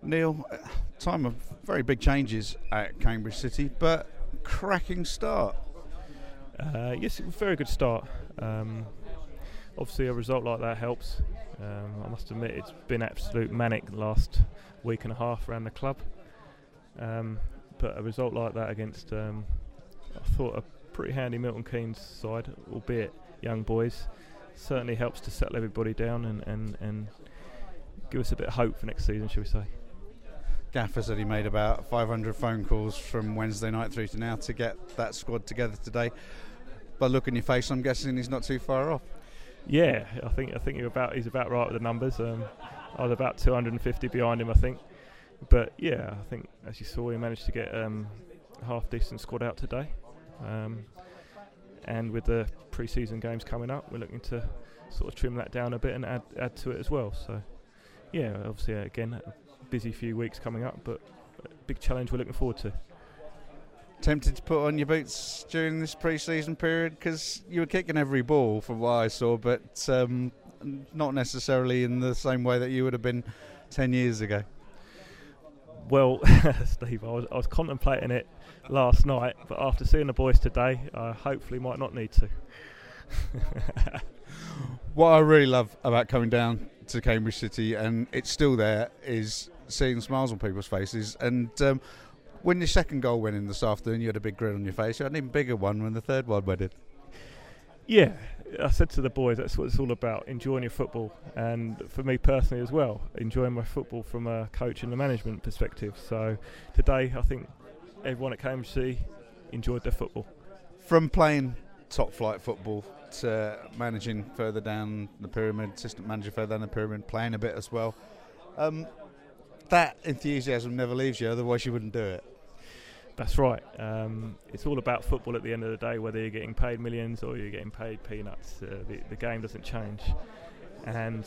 Neil, time of very big changes at Cambridge City, but cracking start. Yes, a very good start. Obviously, a result like that helps. I must admit, it's been absolute manic the last week and a half around the club. But a result like that against, I thought, a pretty handy Milton Keynes side, albeit young boys, certainly helps to settle everybody down and give us a bit of hope for next season, shall we say. Gaffer said he made about 500 phone calls from Wednesday night through to now to get that squad together today. By looking at your face, I'm guessing he's not too far off. Yeah, I think he's about right with the numbers. I was about 250 behind him, I think. But yeah, I think as you saw, he managed to get a half decent squad out today. And with the pre-season games coming up, we're looking to sort of trim that down a bit and add to it as well. So yeah, obviously again, a busy few weeks coming up, but a big challenge we're looking forward to. Tempted to put on your boots during this pre-season period, because you were kicking every ball from what I saw, but not necessarily in the same way that you would have been 10 years ago. Well, Steve, I was contemplating it last night, but after seeing the boys today, I hopefully might not need to. What I really love about coming down to Cambridge City, and it's still there, is seeing smiles on people's faces. And when your second goal went in this afternoon, you had a big grin on your face. You had an even bigger one when the third one went in. Yeah, I said to the boys, that's what it's all about, enjoying your football. And for me personally as well, enjoying my football from a coach and a management perspective. So today, I think everyone at Cambridge City enjoyed their football. From playing top flight football to managing further down the pyramid, assistant manager further down the pyramid, playing a bit as well, that enthusiasm never leaves you, otherwise you wouldn't do it. That's right. It's all about football at the end of the day, whether you're getting paid millions or you're getting paid peanuts. The game doesn't change. And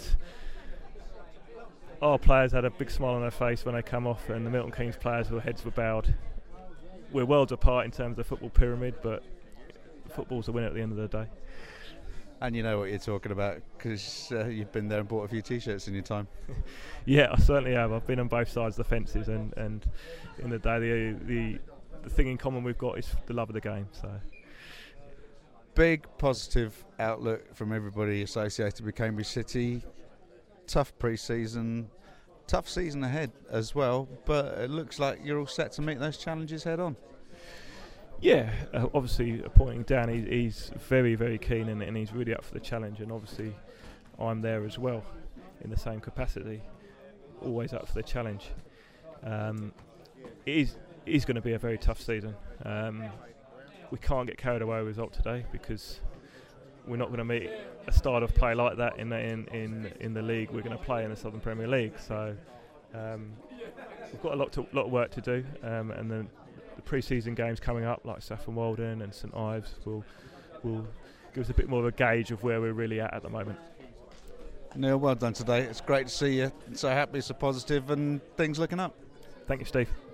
our players had a big smile on their face when they come off, and the Milton Keynes players' heads were bowed. We're worlds apart in terms of the football pyramid, but football's a winner at the end of the day. And you know what you're talking about, because you've been there and bought a few T-shirts in your time. Yeah, I certainly have. I've been on both sides of the fences, and in the day, the thing in common we've got is the love of the game. So, big positive outlook from everybody associated with Cambridge City. Tough pre-season, tough season ahead as well, but it looks like you're all set to meet those challenges head on. Yeah, obviously appointing Dan, he's very, very keen and he's really up for the challenge, and obviously I'm there as well in the same capacity, always up for the challenge. It is going to be a very tough season. We can't get carried away with the result today, because we're not going to meet a style of play like that in the league we're going to play in the Southern Premier League. So we've got a lot of work to do, and then the pre-season games coming up, like Saffron Walden and St Ives, will give us a bit more of a gauge of where we're really at the moment. Neil, well done today. It's great to see you so happy, so positive, and things looking up. Thank you, Steve.